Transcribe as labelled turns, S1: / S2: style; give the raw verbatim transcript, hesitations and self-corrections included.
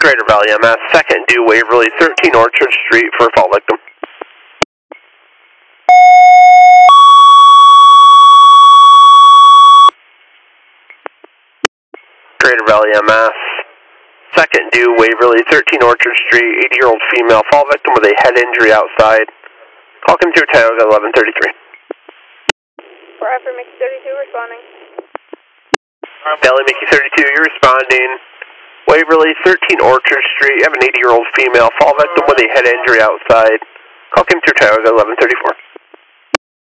S1: Greater Valley M S, second due Waverly, thirteen Orchard Street for a fall victim. Greater Valley M S, second due Waverly, thirteen Orchard Street, eighty-year-old female fall victim with a head injury outside. Call come through Tioga eleven thirty-three.
S2: Forever Mickey thirty-two responding.
S1: Delhi Mickey thirty-two, you're responding. Waverly, thirteen Orchard Street, you have an eighty-year-old female fall victim with a head injury outside. Call come through Tioga eleven thirty-four.